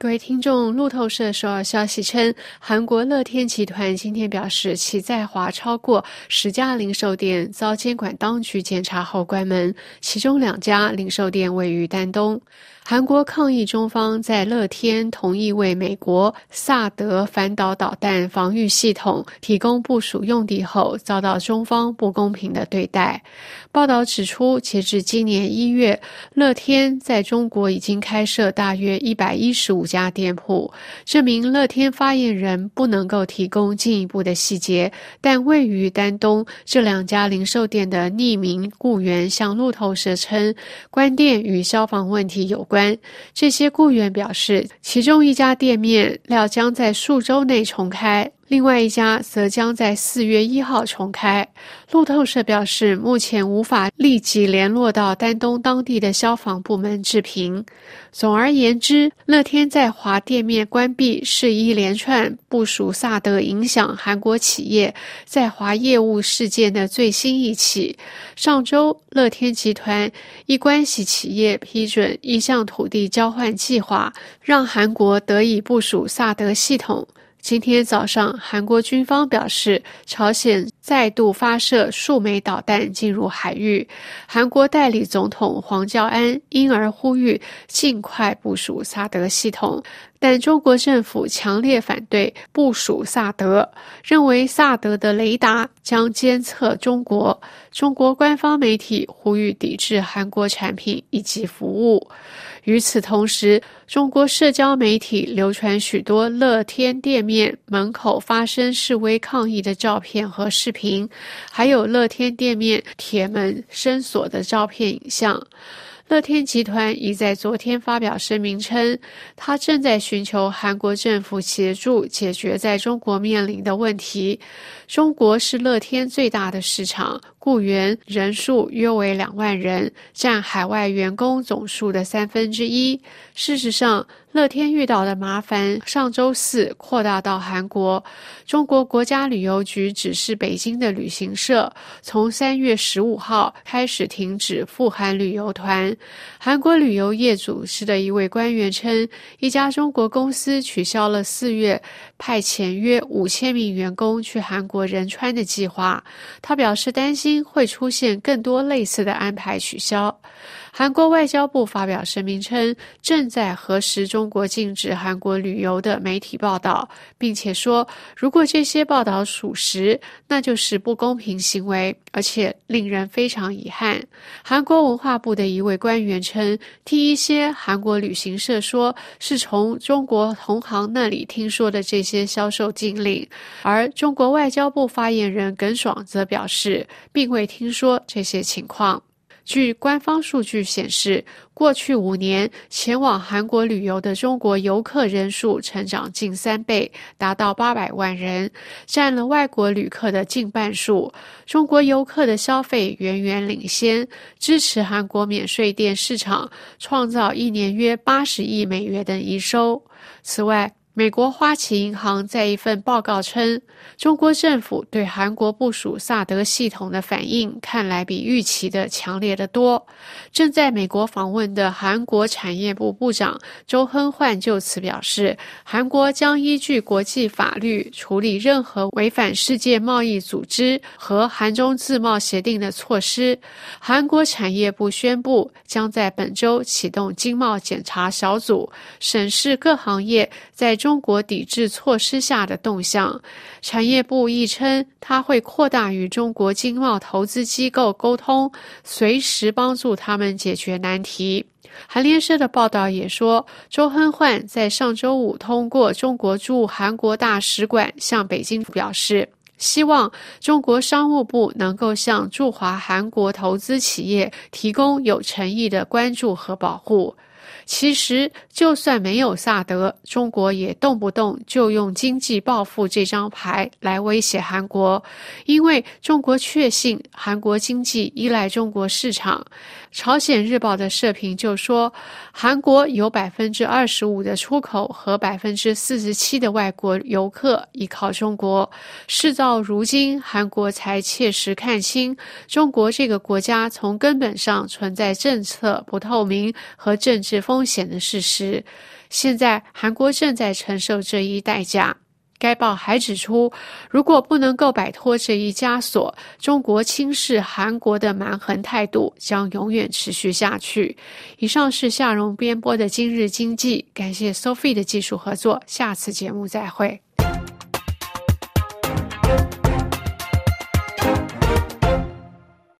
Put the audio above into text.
各位听众，路透社首尔消息称，韩国乐天集团今天表示，其在华超过10家零售店遭监管当局检查后关门，其中2家零售店位于丹东。韩国抗议中方在乐天同意为美国萨德反导导弹防御系统提供部署用地后，遭到中方不公平的对待。报道指出，截至今年1月，乐天在中国已经开设大约115家店铺。这名乐天发言人不能够提供进一步的细节，但位于丹东这2家零售店的匿名雇员向路透社称，关店与消防问题有关。这些雇员表示，其中1家店面料将在数周内重开，另外1家则将在4月1号重开。路透社表示，目前无法立即联络到丹东当地的消防部门置评。总而言之，乐天在华店面关闭是一连串部署萨德影响韩国企业在华业务事件的最新一起。上周，乐天集团一关系企业批准一项土地交换计划，让韩国得以部署萨德系统。今天早上，韩国军方表示，朝鲜再度发射数枚导弹进入海域。韩国代理总统黄教安因而呼吁尽快部署萨德系统，但中国政府强烈反对部署萨德，认为萨德的雷达将监测中国。中国官方媒体呼吁抵制韩国产品以及服务。与此同时，中国社交媒体流传许多乐天店面门口发生示威抗议的照片和视频，还有乐天店面铁门深锁的照片影像。乐天集团已在昨天发表声明称，他正在寻求韩国政府协助解决在中国面临的问题。中国是乐天最大的市场，雇员人数约为2万人，占海外员工总数的1/3。事实上，乐天遇到的麻烦上周4扩大到韩国。中国国家旅游局指示北京的旅行社从3月15号开始停止赴韩旅游团。韩国旅游业组织的一位官员称，一家中国公司取消了4月派遣约5000名员工去韩国仁川的计划。他表示担心会出现更多类似的安排取消。韩国外交部发表声明称，正在核实中国禁止韩国旅游的媒体报道，并且说，如果这些报道属实，那就是不公平行为，而且令人非常遗憾。韩国文化部的一位官员称，听一些韩国旅行社说是从中国同行那里听说的这些销售禁令，而中国外交部发言人耿爽则表示，并未听说这些情况。据官方数据显示，过去5年前往韩国旅游的中国游客人数成长近3倍，达到800万人，占了外国旅客的近半数。中国游客的消费远远领先，支持韩国免税店市场，创造1年约80亿美元的营收。此外，美国花旗银行在一份报告称，中国政府对韩国部署萨德系统的反应看来比预期的强烈得多。正在美国访问的韩国产业部部长周亨焕就此表示，韩国将依据国际法律处理任何违反世界贸易组织和韩中自贸协定的措施。韩国产业部宣布，将在本周启动经贸检查小组，审视各行业在中国抵制措施下的动向。产业部亦称，它会扩大与中国经贸投资机构沟通，随时帮助他们解决难题。韩联社的报道也说，周亨焕在上周5通过中国驻韩国大使馆向北京表示，希望中国商务部能够向驻华韩国投资企业提供有诚意的关注和保护。其实，就算没有萨德，中国也动不动就用经济报复这张牌来威胁韩国，因为中国确信韩国经济依赖中国市场。朝鲜日报的社评就说，韩国有 25% 的出口和 47% 的外国游客依靠中国。事到如今，韩国才切实看清中国这个国家从根本上存在政策不透明和政治是风险的事实。现在韩国正在承受这一代价。该报还指出，如果不能够摆脱这一枷锁，中国轻视韩国的蛮横态度将永远持续下去。以上是夏蓉编播的今日经济，感谢 Sophie 的技术合作，下次节目再会。